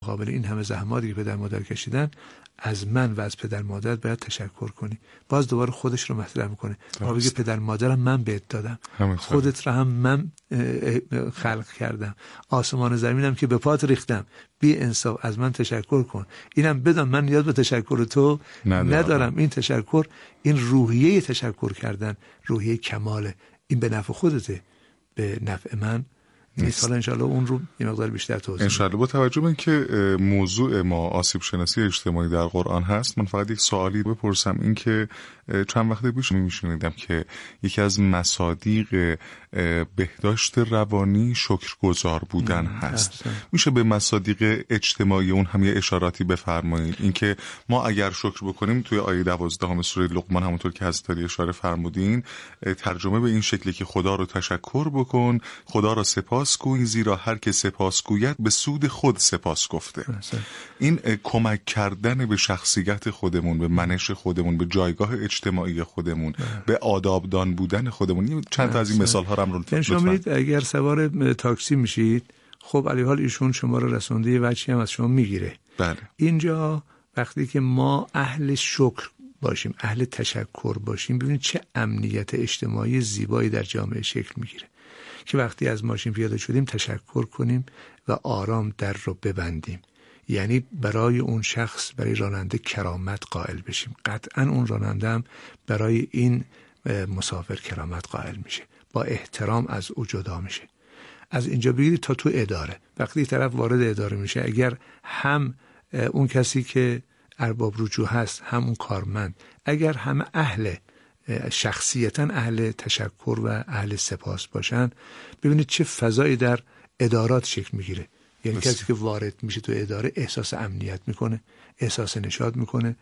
مقابل این همه زحماتی که پدر مادر کشیدن از من و از پدر مادر باید تشکر کنی. باز دوباره خودش رو مطرح میکنه، ما بگه پدر مادرم من بهت دادم، خودت رو هم من خلق کردم، آسمان و زمینم که به پات ریختم، بی انصاف از من تشکر کن. اینم بدم من نیاز به تشکر تو ندارم. این تشکر، این روحیه تشکر کردن روحیه کماله، این به نفع خودته، به نفع من نیست. حالا انشاءالله اون رو یه مقدار بیشتر توضیح انشاءالله. با توجه به اینکه موضوع ما آسیب شناسی اجتماعی در قرآن هست، من فقط یک سوالی بپرسم. این که چند وقت پیش میشنیدم که یکی از مصادیق بهداشت روانی شکرگزار بودن هست. میشه به مصادیق اجتماعی اون هم یه اشاراتی بفرمایید؟ اینکه ما اگر شکر بکنیم، توی آیه 12 سوره لقمان همونطور که حضرت علی اشاره فرمودین، ترجمه به این شکلی که خدا رو تشکر بکن، خدا را سپاس گوی، زیرا هر که سپاس گوید به سود خود سپاس گفته. این کمک کردن به شخصیت خودمون، به منش خودمون، به جایگاه اجتماعی خودمون، به آدابدان بودن خودمون. چند تا از این مثال ها رو لطفاً. شما می‌بینید اگر سوار تاکسی میشید، خب علیحال ایشون شما رو رسونده، یه وجهی هم از شما میگیره. بله. اینجا وقتی که ما اهل شکر باشیم، اهل تشکر باشیم، ببینید چه امنیت اجتماعی زیبایی در جامعه شکل میگیره که وقتی از ماشین پیاده شدیم تشکر کنیم و آرام در رو ببندیم. یعنی برای اون شخص، برای راننده کرامت قائل بشیم. قطعا اون راننده هم برای این مسافر کرامت قائل میشه، با احترام از او جدا میشه. از اینجا بگیرید تا تو اداره، وقتی طرف وارد اداره میشه، اگر هم اون کسی که ارباب رجوع هست، هم اون کارمند، اگر همه اهل شخصیتاً اهل تشکر و اهل سپاس باشن، ببینید چه فضایی در ادارات شکل میگیره. یعنی کسی که وارد میشه تو اداره احساس امنیت میکنه، احساس نشاط میکنه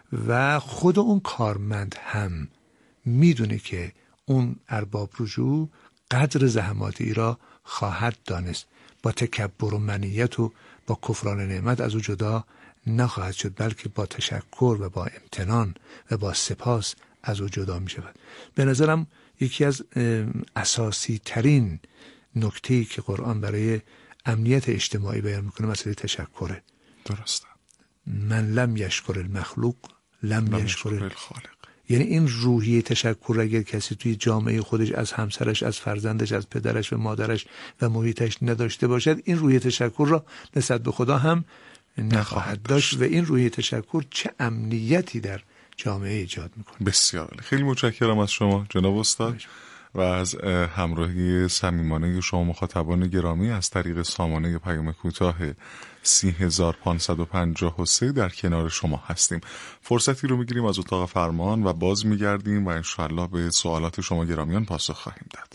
و خود اون کارمند هم میدونه که اون ارباب رجوع قدر زحماتی را خواهد دانست، با تکبر و منیت و با کفران نعمت از او جدا نخواهد شد، بلکه با تشکر و با امتنان و با سپاس از او جدا می شود. به نظرم یکی از اساسی ترین نکته‌ای که قرآن برای امنیت اجتماعی بیان میکنه مسئله تشکره. درسته. من لم یشکر المخلوق لم یشکر الخالق. یعنی این روحیه تشکر اگر کسی توی جامعه خودش از همسرش، از فرزندش، از پدرش و مادرش و محیطش نداشته باشد، این روحیه تشکر را نسبت به خدا هم نخواهد داشت و این روحیه تشکر چه امنیتی در جامعه ایجاد میکنه. بسیار خیلی متشکرم از شما جناب استاد و از همراهی صمیمانه شما مخاطبان گرامی از طریق سامانه پیام کوتاه 30553 در کنار شما هستیم. فرصتی رو میگیریم از اتاق فرمان و باز میگردیم و انشاءالله به سوالات شما گرامیان پاسخ خواهیم داد.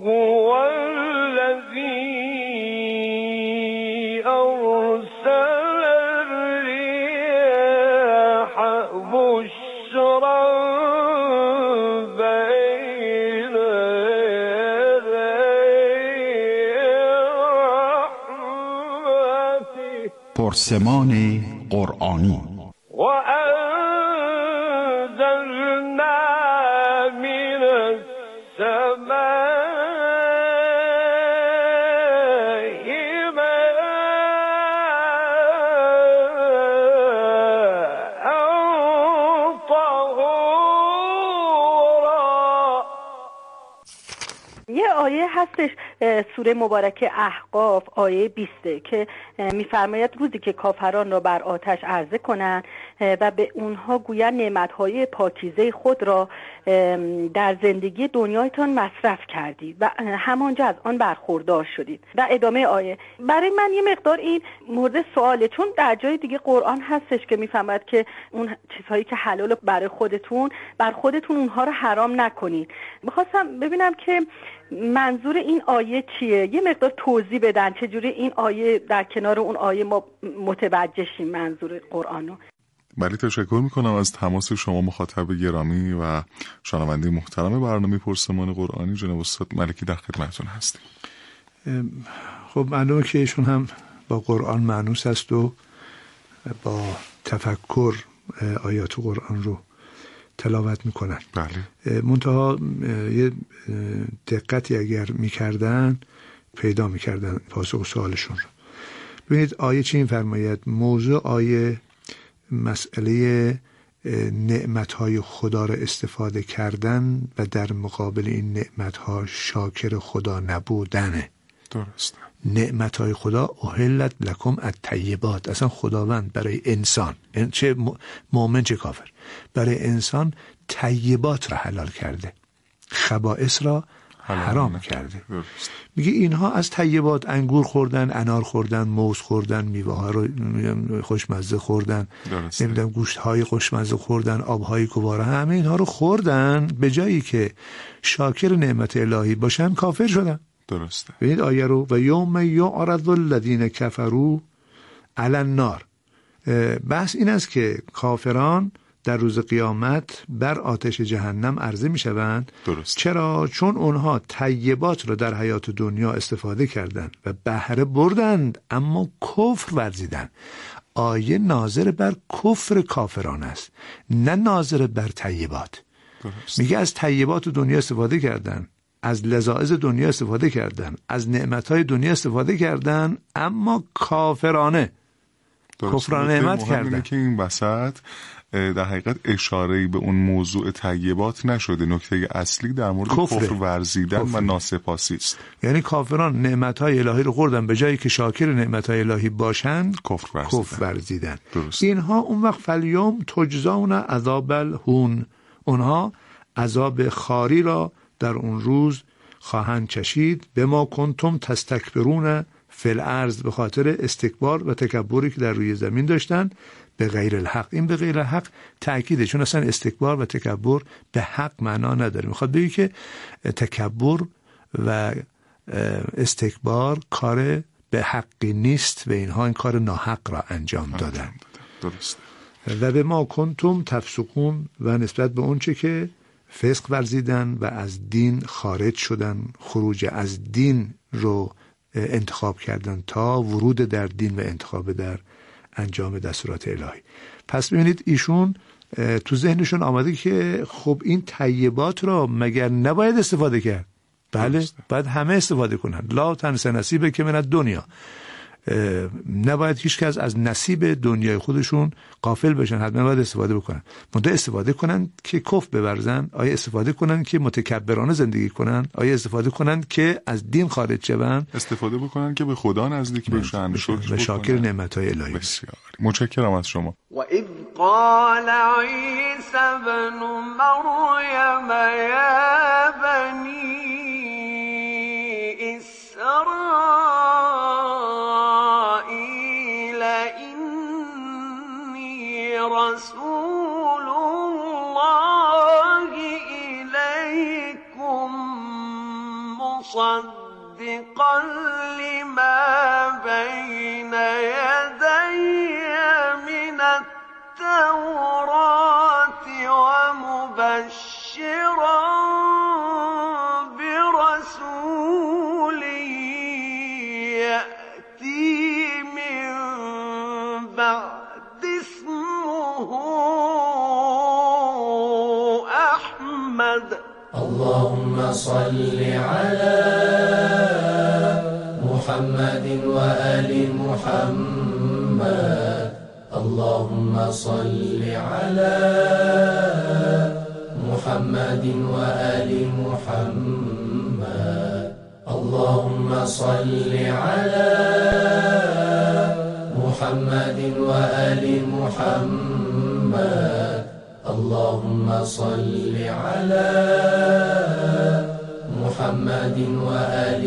پرسمان قرآنی و انزلنا من السماء ماء طهورا. یه آیه هستش سوره مبارکه احقاف آیه 20 که می‌فرماید روزی که کافران را بر آتش عرضه کنند و به اونها گویند نعمت‌های پاکیزه خود را در زندگی دنیایتان مصرف کردید و همانجا از آن برخوردار شدید. و ادامه آیه برای من یه مقدار این مورد سواله، چون در جای دیگه قرآن هستش که می‌فرماید که اون چیزهایی که حلال برای خودتون، بر خودتون اونها رو حرام نکنید. می‌خواستم ببینم که منظور این آیه چیه؟ یه مقدار توضیح بدن چجوری این آیه در کنار اون آیه ما متوجه شیم منظور قرآن رو. بله، تشکر میکنم از تماس شما مخاطب گرامی و شنونده محترم برنامه پرسمان قرآنی. جناب استاد ملکی در خدمتتون هستیم. خب معلومه که ایشون هم با قرآن مانوس است و با تفکر آیات قرآن رو تلاوت میکنن. بله. منتها یه دقتی اگر میکردن پیدا میکردن پاسخ سوالشون رو. ببینید آیه چی می‌فرماید؟ موضوع آیه مسئله نعمت‌های خدا را استفاده کردن و در مقابل این نعمت‌ها شاکر خدا نبودنه. درسته. نعمت‌های خدا احلت لکم الطیبات، اصلا خداوند برای انسان، چه مؤمن چه کافر، برای انسان طیبات را حلال کرده، خبائث را حرام کرده. میگه اینها از طیبات انگور خوردن، انار خوردن، موز خوردن، میوه ها رو خوشمزه خوردن، نمیدونم گوشت های خوشمزه خوردن، آب های گواره، همه اینها رو خوردن، به جایی که شاکر نعمت الهی باشن کافر شدن. درسته. ببینید آیه رو، و یوم یعرض الذین کفروا علی النار. بحث این است که کافران در روز قیامت بر آتش جهنم عرضه می شوند. درست. چرا؟ چون اونها طیبات را در حیات دنیا استفاده کردند و بهره بردند اما کفر ورزیدند. آیه ناظر بر کفر کافران است، نه ناظر بر طیبات. درست. میگه از طیبات دنیا استفاده کردند، از لذائذ دنیا استفاده کردند، از نعمتهای دنیا استفاده کردند، اما کافرانه کفرانه نعمت کردن. که این وسط در حقیقت اشاره‌ای به اون موضوع طیبات نشده. نکته اصلی در مورد کفر ورزیدن و ناسپاسی است. یعنی کافران نعمت‌های الهی رو خوردن، به جایی که شاکر نعمت‌های الهی باشن کفر ورزیدن. اینها اون وقت فلیوم تجزون عذاب الهون، اونها عذاب خاری را در اون روز خواهند چشید. به ما کنتم تستکبرون فی الارض، به خاطر استکبار و تکبری که در روی زمین داشتن، به غیر الحق. این به غیر الحق تأکیده، چون اصلا استکبار و تکبر به حق معنا نداره. میخواد بگه که تکبر و استکبار کار به حقی نیست و اینها این کار ناحق را انجام دادن. درست. و به ما کنتم تفسقون، و نسبت به اون چه که فسق ورزیدن و از دین خارج شدن، خروج از دین رو انتخاب کردن تا ورود در دین و انتخاب در انجام دستورات الهی. پس ببینید ایشون تو ذهنشون آمده که خب این طیبات را مگر نباید استفاده کرد؟ بله، باید همه استفاده کنن. لا تنس نصیبه که من الدنیا، نباید هیچ کس از نصیب دنیای خودشون غافل بشن، حتما باید استفاده بکنن. منتها استفاده کنن که کفر بورزن؟ آیا استفاده کنن که متکبرانه زندگی کنن؟ آیا استفاده کنن که از دین خارج شون؟ استفاده بکنن که به خدا نزدیک بشن و شاکر نعمت‌های الهی. بسیار متشکرم از شما. و اذ قال عیسی ابن مریم یا بنی اسرائیل انی رسول الله الیکم مصدقا لما بین یدی من التوراة ومبشرا برسول یأتی من بعد اسمه احمد. اللهم صل على محمد وآل محمد. اللهم صل على محمد وآل محمد. اللهم صل على محمد وآل محمد. اللهم صل على محمد وآل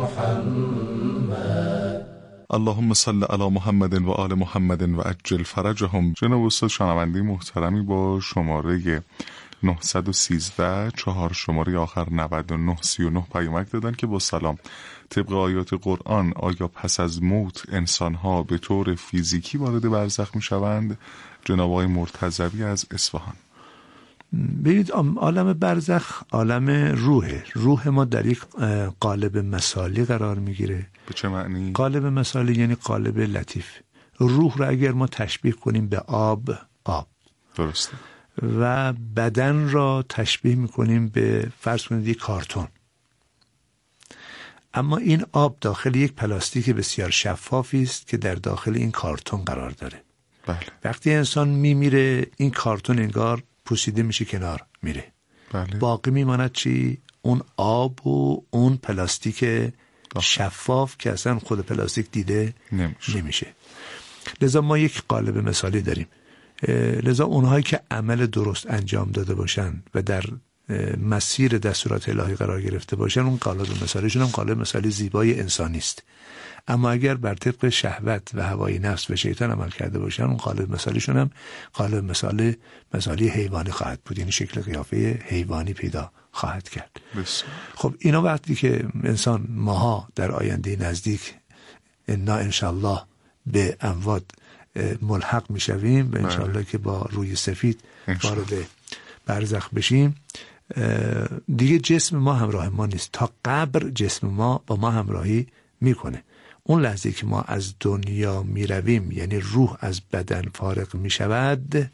محمد. اللهم صل علی محمد و آل محمد و عجل فرجهم. جناب استاد شنونده محترمی با شماره 913 4 شماره آخر 9939 پیامک دادن که با سلام، طبق آیات قرآن آیا پس از موت انسان‌ها به طور فیزیکی وارد برزخ می‌شوند؟ جناب آقای مرتضوی از اصفهان. ببینید عالم برزخ عالم روحه. روح ما در یک قالب مثالی قرار میگیره. به چه معنی؟ قالب مثالی یعنی قالب لطیف. روح را اگر ما تشبیه کنیم به آب، درسته، و بدن را تشبیه میکنیم به فرض کنید یک کارتون. اما این آب داخل یک پلاستیک بسیار شفافی است که در داخل این کارتون قرار داره. بله. وقتی انسان میمیره این کارتون انگار پوسیده میشه کنار میره. بله. باقی میماند چی؟ اون آب و اون پلاستیک شفاف که اصلا خود پلاستیک دیده نمیشه. لذا ما یک قالب مثالی داریم. لذا اونهایی که عمل درست انجام داده باشن و در مسیر دستورات الهی قرار گرفته باشن، اون قالب مثالیشون هم قالب مثالی زیبای انسانی است. اما اگر بر طبق شهوت و هوای نفس و شیطان عمل کرده باشن، اون قالب مثالیشون هم قالب مثالی حیوانی خواهد بود، یعنی شکل قیافه حیوانی پیدا خواهد کرد. خب اینا وقتی که انسان ماها در آینده نزدیک انا انشالله به اموات ملحق میشویم و انشالله که با روی سفید وارد برزخ بشیم، دیگه جسم ما همراه ما نیست. تا قبر جسم ما با ما همراهی میکنه. اون لحظه که ما از دنیا میرویم، یعنی روح از بدن فارغ میشود،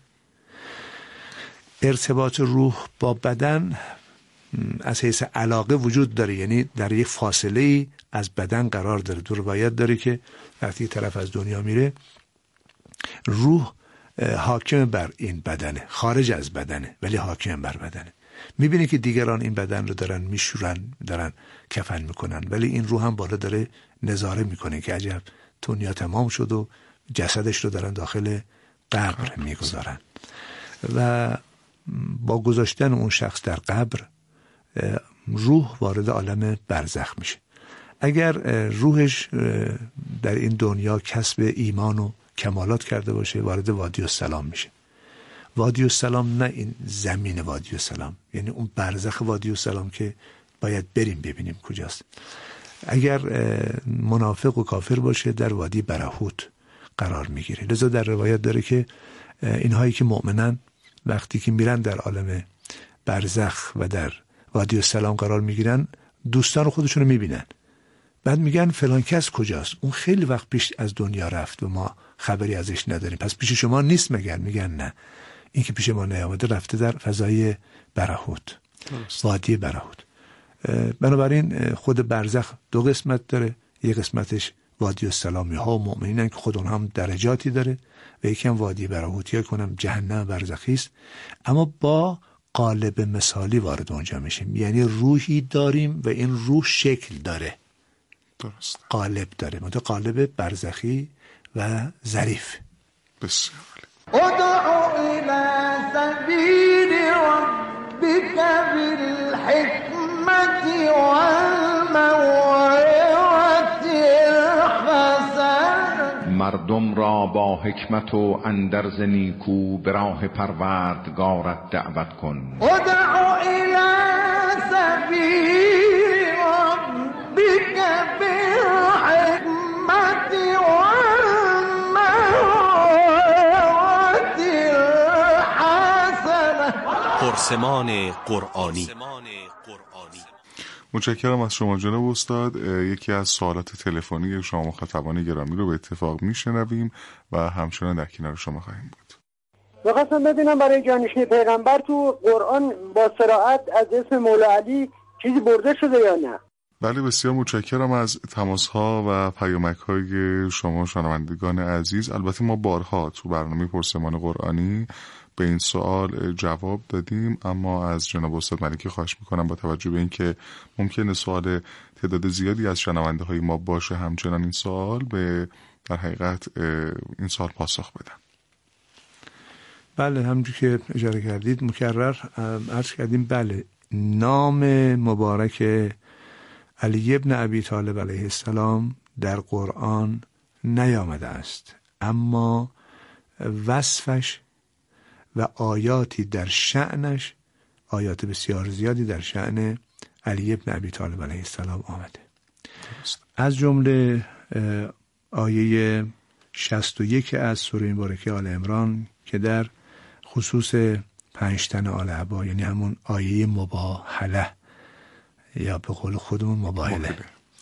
ارتباط روح با بدن از حیث علاقه وجود داره، یعنی در یک فاصله از بدن قرار داره. دو روایت داره که وقتی طرف از دنیا میره، روح حاکم بر این بدنه، خارج از بدنه ولی حاکم بر بدنه. میبینی که دیگران این بدن رو دارن میشورن، دارن کفن میکنن، ولی این روح هم بالا داره نظاره میکنه که عجب دنیا تمام شد و جسدش رو دارن داخل قبر میگذارن. و با گذاشتن اون شخص در قبر، روح وارد عالم برزخ میشه. اگر روحش در این دنیا کسب ایمان و کمالات کرده باشه، وارد وادی السلام میشه. وادی السلام نه این زمین وادی السلام، یعنی اون برزخ وادی السلام که باید بریم ببینیم کجاست. اگر منافق و کافر باشه، در وادی برهوت قرار میگیره. لذا در روایت داره که اینهایی که مؤمنن وقتی که میرن در عالم برزخ و در وادی السلام قرار میگیرن، دوستان خودشون رو میبینن، بعد میگن فلان کس کجاست؟ اون خیلی وقت پیش از دنیا رفت و ما خبری ازش نداریم، پس پیش شما نیست مگر؟ میگن نه، این که پیش ما نیامده رفته در فضای برهوت، وادی برهوت. بنابراین خود برزخ دو قسمت داره، یک قسمتش وادی السلامی ها و مؤمنینن که خود اونها هم درجاتی داره، و یکی هم وادی برهوتی ها کنم جهنم برزخی است. اما با قالب مثالی وارد اونجا میشیم، یعنی روحی داریم و این روح شکل داره، درست، قالب داره، مثل قالب برزخی و ظریف. بسیار ادع الى سبیل ربک بالحکمت والموعظة الحسنة. مردم را با حکمت و اندرز نیکو به راه پروردگارت دعوت کن. ادع الى سبیل ربک بالحکمت والموعظة الحسنة. پرسمان قرآنی. متشکرم از شما جناب استاد. یکی از سوالات تلفنی شما مخاطبان گرامی رو به اتفاق میشنویم و همچنان در کنار شما خواهیم بود. می‌خواستم بدونم برای جانشین پیغمبر تو قرآن با صراحت از اسم مولا علی چیزی برده شده یا نه؟ بله، بسیار متشکرم از تماس‌ها و پیامک‌های شما شنوندگان عزیز. البته ما بارها تو برنامه پرسمان قرآنی به این سوال جواب دادیم، اما از جناب استاد ملکی خواهش میکنم با توجه به اینکه ممکنه سوال تعداد زیادی از شنونده های ما باشه، همچنان این سوال به در حقیقت این سوال پاسخ بدن. بله، همونجور که اشاره کردید مکرر عرض کردیم. بله، نام مبارک علی ابن ابی طالب علیه السلام در قرآن نیامده است، اما وصفش و آیاتی در شأنش، آیات بسیار زیادی در شأن علی ابن ابی طالب علیه السلام آمده. از جمله آیه 61 از سوره مبارکه آل عمران که در خصوص 5 تن آل عبا، یعنی همون آیه مباهله یا به قول خودمون مباهله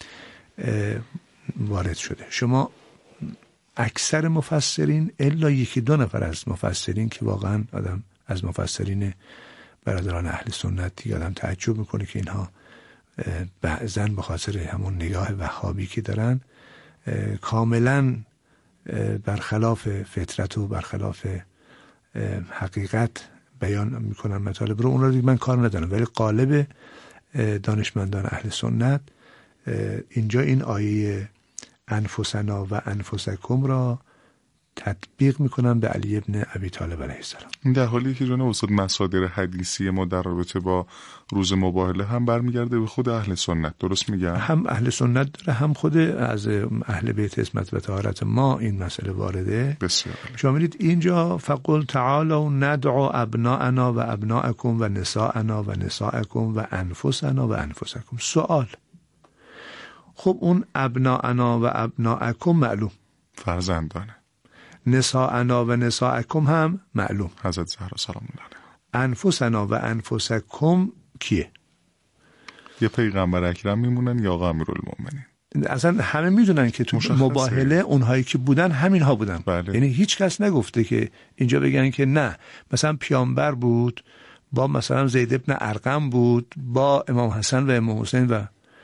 وارد شده. شما اکثر مفسرین الا یکی دو نفر از مفسرین که واقعا آدم از مفسرین برادران اهل سنت دیگه آدم تعجب میکنه که اینها بعضن به خاطر همون نگاه وهابی که دارن کاملا برخلاف فطرت و برخلاف حقیقت بیان میکنن مطالب رو. اون رو من کار ندارم، ولی قالب دانشمندان اهل سنت اینجا این آیه انفسنا و انفسکم را تطبیق میکنن به علی ابن ابی طالب علیه السلام. این در حالی که جناب استاد مصادر حدیثی ما در رابطه با روز مباهله هم برمیگرده به خود اهل سنت، درست میگم؟ هم اهل سنت داره، هم خود از اهل بیت عصمت و طهارت ما این مسئله وارده. بسیار. شما می‌بینید اینجا فقل تعالوا ندعو ابناءنا و ابناءکم و نساءنا و نساءکم و انفسنا و انفسکم. سوال، خب اون ابناءنا و ابناءکم معلوم، فرزندانه. نساءنا و نساءکم هم معلوم، حضرت زهرا سلام الله علیها. انفسنا و انفسکم کیه؟ یا پیغمبر اکرم میمونن یا آقا امیرالمومنین. اصلا همه میدونن که تو مباهله اونهایی که بودن همین ها بودن. بله. یعنی هیچ کس نگفته که اینجا بگن که نه مثلا پیامبر بود با مثلا زید ابن ارقم بود با امام حسن و امام حسین و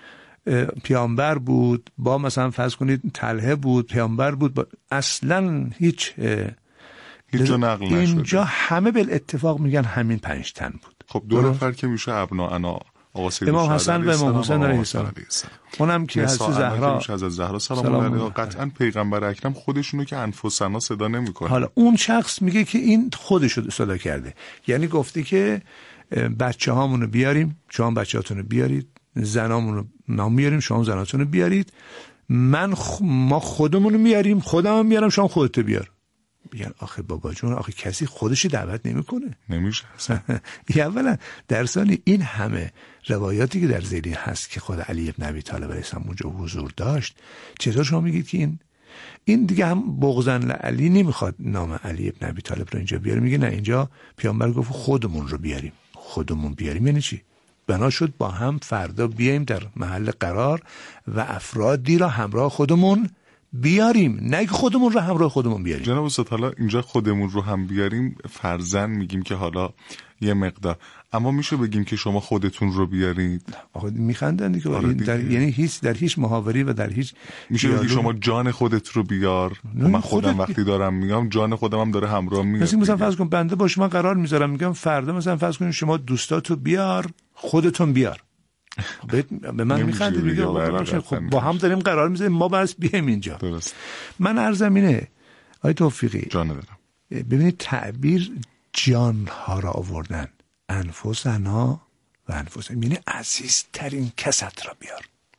پیامبر بود با مثلا فرض کنید طلحه بود پیامبر بود اصلا هیچ جا نقل نشده. اینجا همه بالاتفاق میگن همین 5 تن بود. خب 2 نفر که میشه ابناءنا آقا سید امام حسن و امام حسین علیه السلام، اونم که حضرت زهرا از زهرا سلام الله علیها. قطعا پیغمبر اکرم خودشونو که انفسنا صدا نمیکنه. حالا اون شخص میگه که این خودشو صدا کرده، یعنی گفته که بچه‌هامونو بیاریم، شما بچه‌هاتونو بیارید، زنامونو ما میاریم، شما زناتونو بیارید، ما خودمونو میاریم، خودمم میارم، شما خودت بیار. میگن آخه بابا جون، آخه کسی خودش دعوت نمیکنه. نمیشه. اولا در ثانی این همه روایاتی که در ذیلی هست که خود علی ابن ابی طالب علیه السلام اونجا حضور داشت، چطور شما میگید که این دیگه هم بغضن لعلی نمیخواد نام علی ابن ابی طالب رو اینجا بیاره؟ میگه نه، اینجا پیامبر گفت خودمون رو بیاریم. خودمون بیاریم یعنی چی؟ بنا شد با هم فردا بیایم در محل قرار و افرادی را همراه خودمون بیاریم، نه که خودمون رو همراه خودمون بیاریم. جناب استاد حالا اینجا خودمون رو هم بیاریم فرضاً میگیم که حالا یه مقدار، اما میشه بگیم که شما خودتون رو بیارید؟ آخه میخندن دیگه. یعنی هیچ در هیچ محاوری و در هیچ میشه بگی شما جان خودت رو بیار. من خودم وقتی دارم میگم جان خودم هم داره همراه میاد. مثلا فرض کن بنده با شما قرار میذارم، میگم فردا مثلا فرض کن شما دوستاتو بیار، خودتون بیار. به من میخنده میگه خب با هم داریم قرار میذاریم، ما بس بیایم اینجا. درست. من عرضم اینه آقای توفیقی، جان دارم. ببینید تعبیر جان ها را آوردن، انفسنا و انفسکم، یعنی عزیزترین کست را بیار.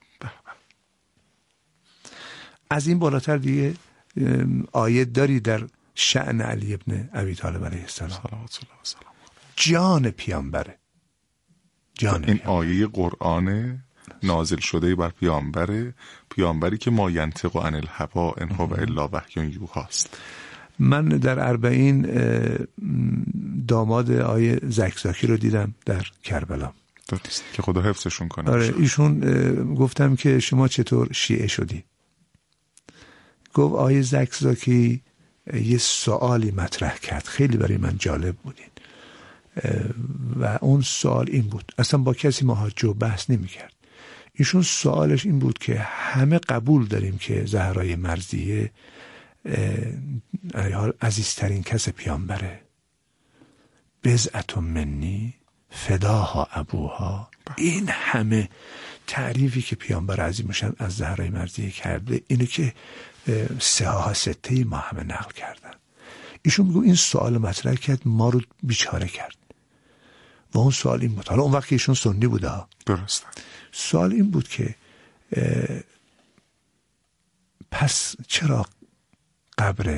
از این بالاتر دیگه آیه داری در شأن علی ابن ابی طالب علیه السلام؟ جان پیامبره. این آیه قرآن نازل شده بر پیامبری که ما ینطق عن الهوا ان هو الا وحی یوحاست. من در 40 داماد آیه زکزاکی رو دیدم در کربلا. درست، که خدا حفظشون کنه. آره، ایشون گفتم که شما چطور شیعه شدی؟ گفت آیه زکزاکی یه سوالی مطرح کرد، خیلی برای من جالب بودین و اون سوال این بود، اصلا با کسی محاجه و بحث نمی کرد. ایشون سوالش این بود که همه قبول داریم که زهرای مرضیه عزیزترین کس پیامبره، بضعة منی فداها ابوها. این همه تعریفی که پیامبر عظیم شان از زهرای مرضیه کرده، اینو که 6 ما همه نقل کردن. ایشون میگه این سوال مطرح کرد، ما رو بیچاره کرد. و اون سوال این بود، حالا اون وقت که ایشون سنی بوده، درسته، سوال این بود که پس چرا قبر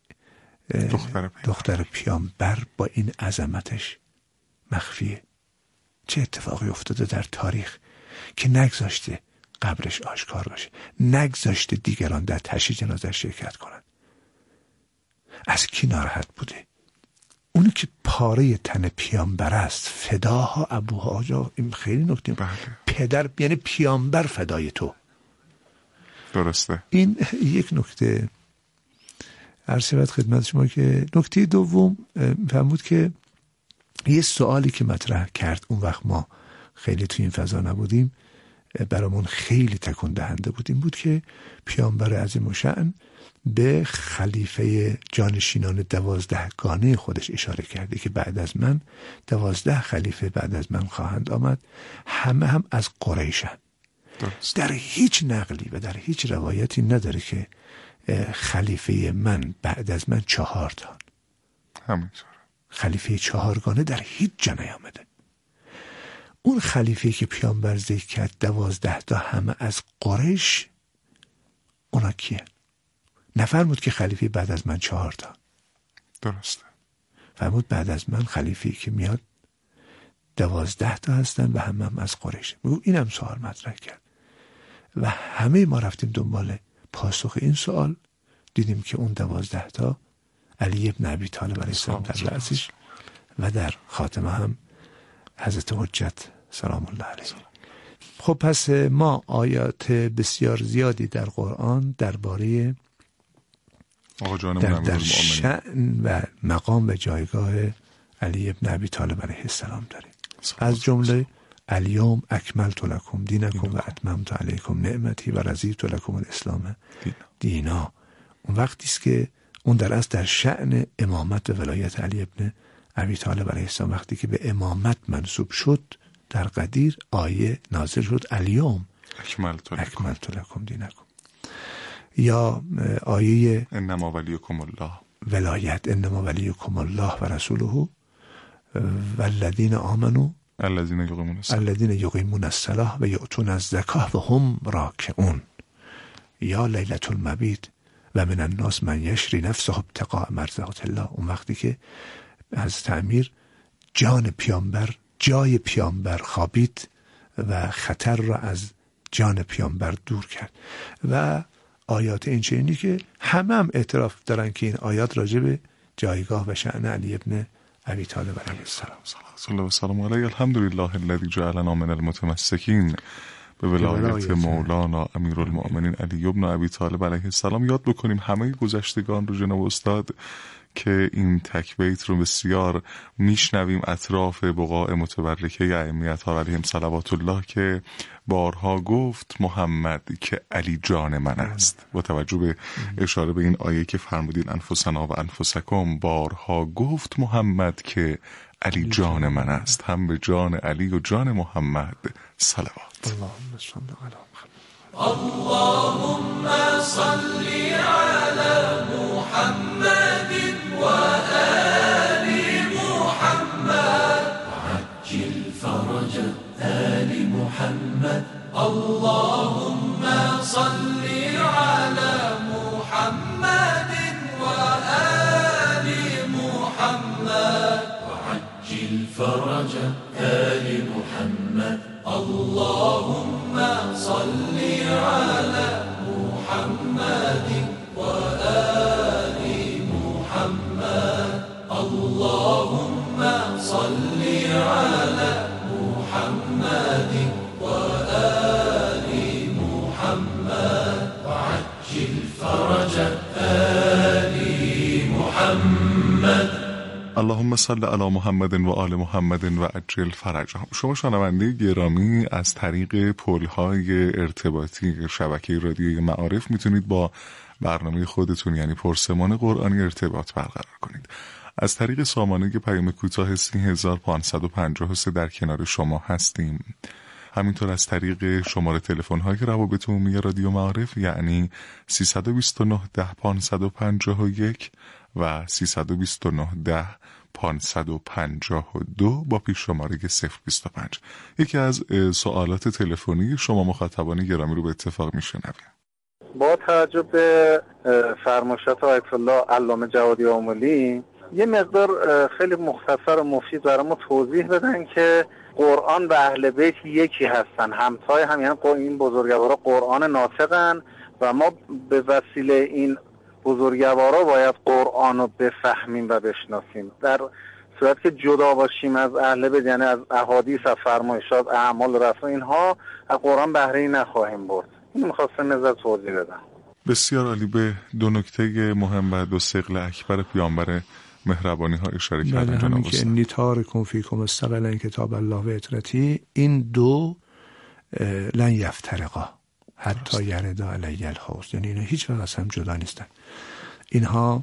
دختر پیامبر با این عظمتش مخفیه؟ چه اتفاقی افتاده در تاریخ که نگذاشته قبرش آشکار باشه، نگذاشته دیگران در تشییع جنازه شرکت کنن؟ از کی ناراحت بوده؟ اونی که پاره تن پیامبر است، فداها ابوها. جا این خیلی نکته. پدر یعنی پیامبر فدای تو. درسته. این یک نکته. عرض شود خدمت شما که نکته دوم فهمود که یه سوالی که مطرح کرد، اون وقت ما خیلی توی این فضا نبودیم، برامون خیلی تکون دهنده بود این بود که پیامبر عظیم الشأن به خلیفه جانشینان 12 گانه خودش اشاره کرده که بعد از من 12 خلیفه بعد از من خواهند آمد، همه هم از قریشن. در هیچ نقلی و در هیچ روایتی نداره که خلیفه من بعد از من 4 تا. همینطور خلیفه 4 گانه در هیچ جا نیامده. اون خلیفه که پیامبر ذکر کرد 12 تا همه از قریش، اونا کیه؟ نفرمود که خلیفه بعد از من 4 تا. درسته. فرمود بعد از من خلیفه که میاد 12 تا هستن و همه هم از قریش. اینم سوال مطرح کرد و همه ما رفتیم دنبال پاسخ این سوال، دیدیم که اون 12 تا علی ابن ابی طالب علیه السلام در رأسش و در خاتمه هم حضرت حجت سلام الله علیه. خب پس ما آیات بسیار زیادی در قرآن درباره در شأن و مقام و جایگاه علی ابن ابی طالب علیه السلام داریم. از جمله الیوم اکملت لکم دینکم و اتممت علیکم نعمتی و رضیت لکم الاسلام دینا. اون وقتی است که اون در اصل در شأن امامت و ولایت علی ابن ابی طالب علیه السلام وقتی که به امامت منصوب شد در قدیر آیه نازل شد الیوم اکملت لکم دینکم، یا آیه انما ولیکم الله ولایت انما ولیکم الله و رسوله والذین آمنوا الذین یقیمون الصلاة و یؤتون الزکاة و هم راکعون، یا لیلة المبیت و من الناس من یشری نفسه ابتغاء مرضات الله. اون وقتی که حضرت امیر جان پیامبر جای پیامبر خوابید و خطر را از جان پیامبر دور کرد و آیات این چنینی که همه هم اعتراف دارن که این آیات راجع به جایگاه و شأن علی ابن ابی طالب علیه السلام صلی الله و سلم علیه. الحمدلله الذی جعلنا من المتمسکین به ولایت مولانا امیرالمؤمنین علی ابن ابی طالب علیه السلام. یاد بکنیم همه گذشتگان رو جناب استاد که این تکبیت رو بسیار میشنویم اطراف بقاع متبرکه ائمه اطهار علیهم صلوات الله که بارها گفت محمد که علی جان من است. با توجه به اشاره به این آیه که فرمودین انفسنا و انفسکم، بارها گفت محمد که علی جان من است. هم به جان علی و جان محمد صلوات. اللهم صل علی محمد. اللهم صل علی محمد و آل محمد وعجل فرج آل محمد. اللهم صل علی محمد و آل محمد وعجل فرج آل محمد. اللهم صل على محمد وآل محمد. اللهم صل على محمد وآل محمد وعجل فرج آل محمد. اللهم صل علی محمد و آل محمد و عجل فرجهم. شما شنونده گرامی از طریق پل‌های ارتباطی شبکه رادیوی معارف میتونید با برنامه خودتون یعنی پرسمان قرآنی ارتباط برقرار کنید. از طریق سامانه پیام کوتاه 3553 در کنار شما هستیم. همینطور از طریق شماره تلفن‌های روابط عمومی رادیو معارف یعنی 329 10 551 و 329 10 552 با پیش شماره 025. یکی از سوالات تلفنی شما مخاطبان گرامی رو به اتفاق میشنویم. با توجه به فرمایشات آیت الله علامه جوادی آملی یه مقدار خیلی مختصر و مفید برامون توضیح بدن که قرآن و اهل بیت یکی هستن، همتای هم، یعنی این بزرگوارا قرآن ناطقن و ما به وسیله این بزرگوارا باید قرآن رو بفهمیم و بشناسیم. در صورت که جدا باشیم از اهل بیت یعنی از احادیث، از فرمایشات، اعمال رسول، اینها از قرآن بهره‌ای نخواهیم برد. این می‌خواستم نظر توضیح بدم. بسیار عالی. به دو نکته مهم و دو ثقل اکبر پیامبر مهربانی ها اشاره کردن جناب استاد. که انی تارکم فیکم الثقلین کتاب الله و اطرتی، این دو لن یفترقا حتی یردا علی الحوض، یعنی اینا هیچ وقت از هم جدا نیستن. اینها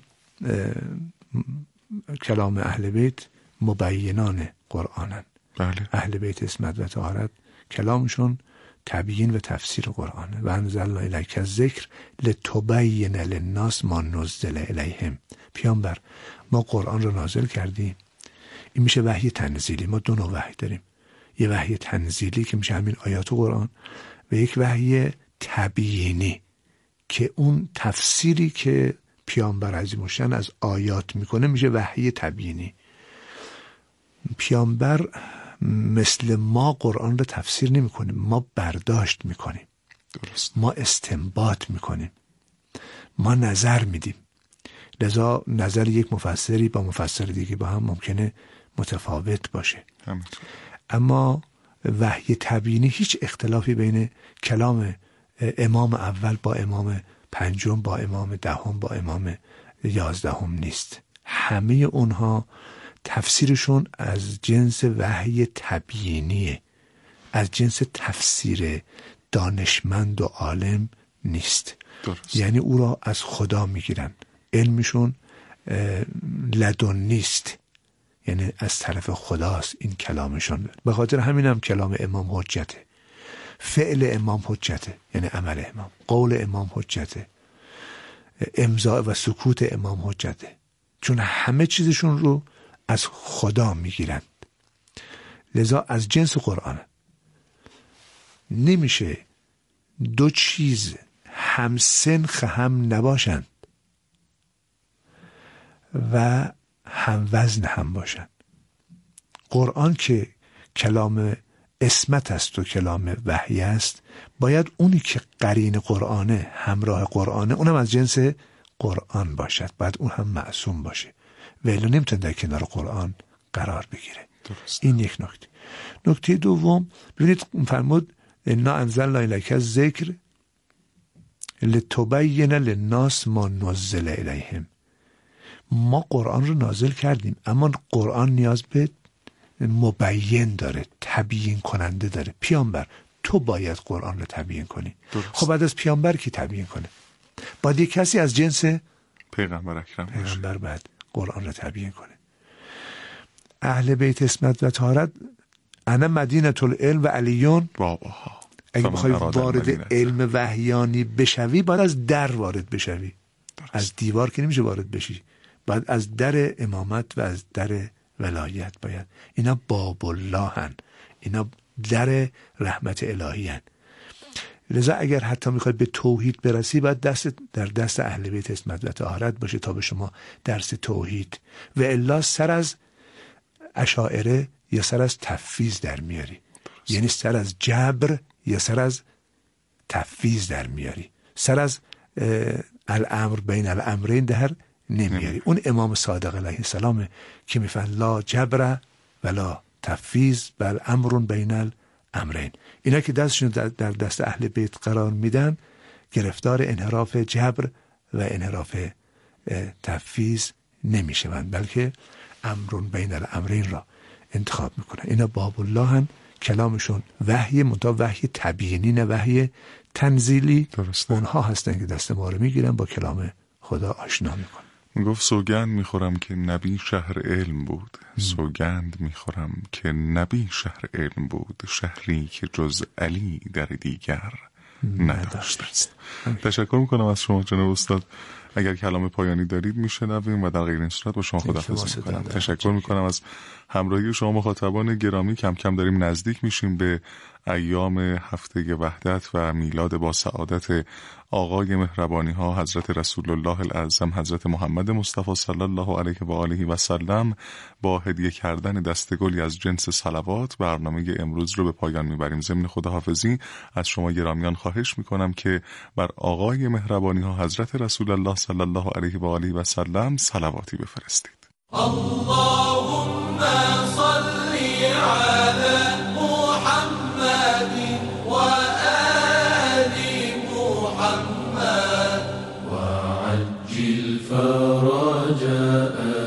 کلام اهل بیت مبینان قرآنن. بله. اهل بیت عصمت و طهارت کلامشون تبیین و تفسیر قرآنه. و انزلنا الیک الذکر لتبین للناس ما نزل الیهم. پیامبر ما قرآن رو نازل کردیم. این میشه وحی تنزیلی. ما دو نوع وحی داریم، یه وحی تنزیلی که میشه همین آیات قرآن و یک وحی تبیینی که اون تفسیری که پیامبر عظیم الشأن از آیات میکنه میشه وحی تبیینی. پیامبر مثل ما قرآن رو تفسیر نمی کنیم، ما برداشت میکنیم. درست. ما استنباط میکنیم، ما نظر میدیم. لذا نظر یک مفسری با مفسر دیگه با هم ممکنه متفاوت باشه. همینطور. اما وحی تبیینی هیچ اختلافی بین کلام امام اول با امام پنجم با امام دهم با امام 11 نیست. همه اونها تفسیرشون از جنس وحی تبیینیه، از جنس تفسیر دانشمند و عالم نیست. درست. یعنی او را از خدا میگیرن، علمشون لدن نیست، یعنی از طرف خداست این کلامشون. به خاطر همین هم کلام امام حجته، فعل امام حجته، یعنی عمل امام، قول امام حجته، امضا و سکوت امام حجته، چون همه چیزشون رو از خدا میگیرند. لذا از جنس قرآن نمیشه دو چیز هم سنخ هم نباشند و هم وزن هم باشند. قرآن که کلام عصمت است و کلام وحی است، باید اونی که قرین قرآنه، همراه قرآنه، اونم از جنس قرآن باشد، باید اون هم معصوم باشه، ولی نمیتونه در کنار قرآن قرار بگیره. درست. این یک نکته. نکته دوم، ببینید فرمود انا انزلنا الیک الذکر لتبین للناس ما نزل الیهم. ما قرآن رو نازل کردیم، اما قرآن نیاز به مبین داره، تبیین کننده داره. پیامبر تو باید قرآن رو تبیین کنی. درست. خب بعد از پیامبر کی تبیین کنه؟ باید یک کسی از جنس پیغمبر اکرم باشه. پیغمبر باید قرآن رو تبیین کنه. اهل بیت عصمت و طهارت انا مدینه العلم و علیون. باباها اگه بخوای وارد علم وحیانی بشوی باید از در وارد بشوی. درست. از دیوار که نمیشه وارد بشی، باید از در امامت و از در ولایت باید. اینا باب الله هن، اینا در رحمت الهی هن. لذا اگر حتی میخوای به توحید برسی، باید در دست اهل بیت عصمت و طهارت باشه تا به شما درس توحید، و الا سر از اشاعره یا سر از تفویض در میاری. یعنی سر از جبر یا سر از تفویض در میاری، سر از الامر بین الامرین در نمیاری. اون امام صادق علیه السلام که میفن لا جبر ولا تفویض بل امر بین الامرین. اینا که دستشون در دست اهل بیت قرار میدن، گرفتار انحراف جبر و انحراف تفویض نمیشوند، بلکه امر بین الامرین را انتخاب میکنن. اینا باب الله هن، کلامشون وحی، منتها وحی تبیینی نه وحی تنزیلی. درست. اونها هستن که دست ما رو میگیرن، با کلام خدا آشنا میکنن. گفت سوگند میخورم که نبی شهر علم بود. سوگند میخورم که نبی شهر علم بود، شهری که جز علی در دیگر نداشت است. تشکر میکنم از شما جناب استاد. اگر کلام پایانی دارید میشنویم و در غیر این صورت با شما خداحافظی میکنم. تشکر میکنم از همراهی شما مخاطبان گرامی. کم کم داریم نزدیک میشیم به ایام هفته وحدت و میلاد با سعادت آقای مهربانی ها حضرت رسول الله الاعظم حضرت محمد مصطفی صلی الله علیه و آله و سلم. با هدیه کردن دستگلی از جنس صلوات برنامه امروز رو به پایان میبریم. ضمن خداحافظی از شما گرامیان خواهش میکنم که بر آقای مهربانی ها حضرت رسول الله صلی الله علیه و آله و سلم صلواتی بفرستید. اللهم صل علی محمد و آل محمد و عجل فرج